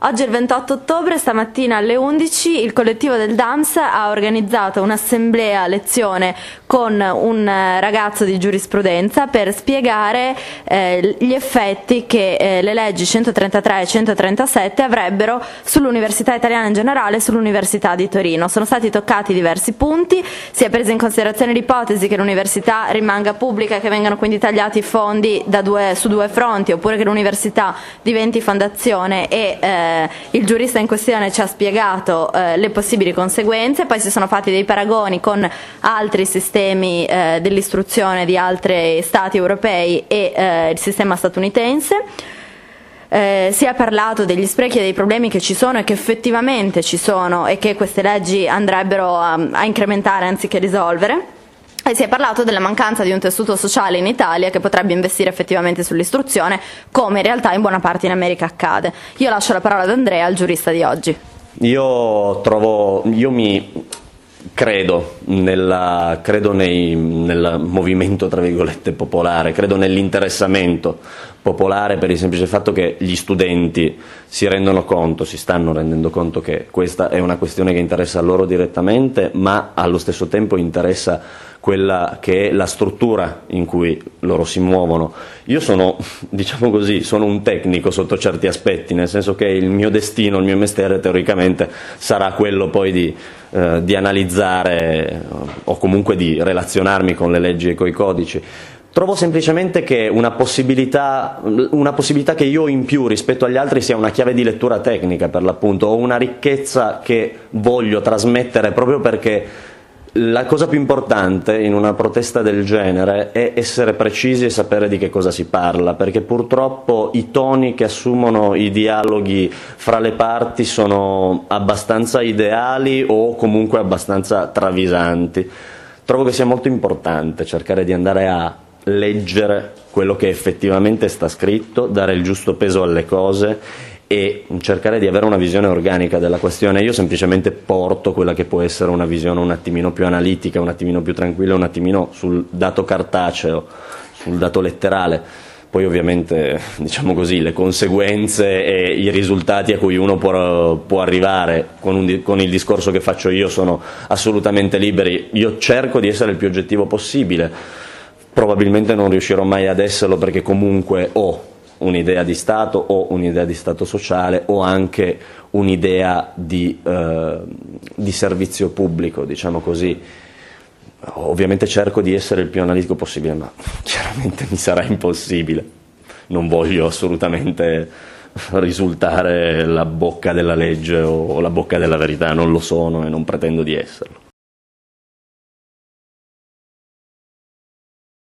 Oggi è il 28 ottobre, stamattina alle 11 il collettivo del DAMS ha organizzato un'assemblea lezione con un ragazzo di giurisprudenza per spiegare gli effetti che le leggi 133 e 137 avrebbero sull'università italiana in generale e sull'università di Torino. Sono stati toccati diversi punti, si è presa in considerazione l'ipotesi che l'università rimanga pubblica e che vengano quindi tagliati i fondi su due fronti, oppure che l'università diventi fondazione, e il giurista in questione ci ha spiegato le possibili conseguenze. Poi si sono fatti dei paragoni con altri sistemi dell'istruzione di altri stati europei e il sistema statunitense. Si è parlato degli sprechi e dei problemi che ci sono e che effettivamente ci sono e che queste leggi andrebbero a incrementare anziché risolvere. E si è parlato della mancanza di un tessuto sociale in Italia che potrebbe investire effettivamente sull'istruzione, come in realtà in buona parte in America accade. Io lascio la parola ad Andrea, il giurista di oggi. Io credo nel movimento tra virgolette popolare, credo nell'interessamento popolare, per il semplice fatto che gli studenti si stanno rendendo conto che questa è una questione che interessa loro direttamente, ma allo stesso tempo interessa quella che è la struttura in cui loro si muovono. Io sono, diciamo così, sono un tecnico sotto certi aspetti, nel senso che il mio destino, il mio mestiere teoricamente sarà quello poi di analizzare o comunque di relazionarmi con le leggi e coi codici. Trovo semplicemente che una possibilità che io ho in più rispetto agli altri sia una chiave di lettura tecnica, per l'appunto, o una ricchezza che voglio trasmettere proprio perché la cosa più importante in una protesta del genere è essere precisi e sapere di che cosa si parla, perché purtroppo i toni che assumono i dialoghi fra le parti sono abbastanza ideali o comunque abbastanza travisanti. Trovo che sia molto importante cercare di andare a leggere quello che effettivamente sta scritto, dare il giusto peso alle cose e cercare di avere una visione organica della questione. Io semplicemente porto quella che può essere una visione un attimino più analitica, un attimino più tranquilla, un attimino sul dato cartaceo, sul dato letterale. Poi ovviamente, diciamo così, le conseguenze e i risultati a cui uno può arrivare con il discorso che faccio io sono assolutamente liberi. Io cerco di essere il più oggettivo possibile, probabilmente non riuscirò mai ad esserlo perché comunque ho un'idea di Stato o un'idea di Stato sociale o anche un'idea di servizio pubblico, diciamo così. Ovviamente cerco di essere il più analitico possibile, ma chiaramente mi sarà impossibile. Non voglio assolutamente risultare la bocca della legge o la bocca della verità, non lo sono e non pretendo di esserlo.